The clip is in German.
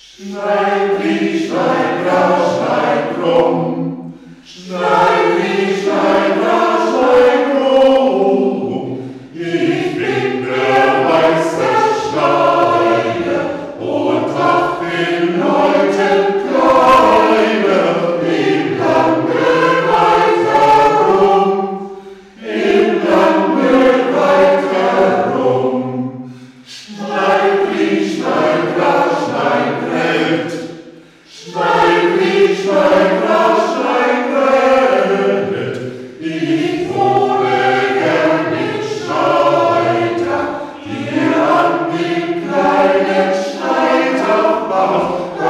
Schneid wie, schneid rasch, schneid krumm. Schneid wie, schneid rasch, schneid krumm. Ich bin der Meisterschneider und mach den Leuten kleiner im Lande weit herum. Im Lande weit herum. Schneid wie, schneid rasch, schneid brennt. Schneid wie, schneid rasch, schneid brennt. Ich wohne gern im Schneider, hier an dem kleinen Schneiderbach.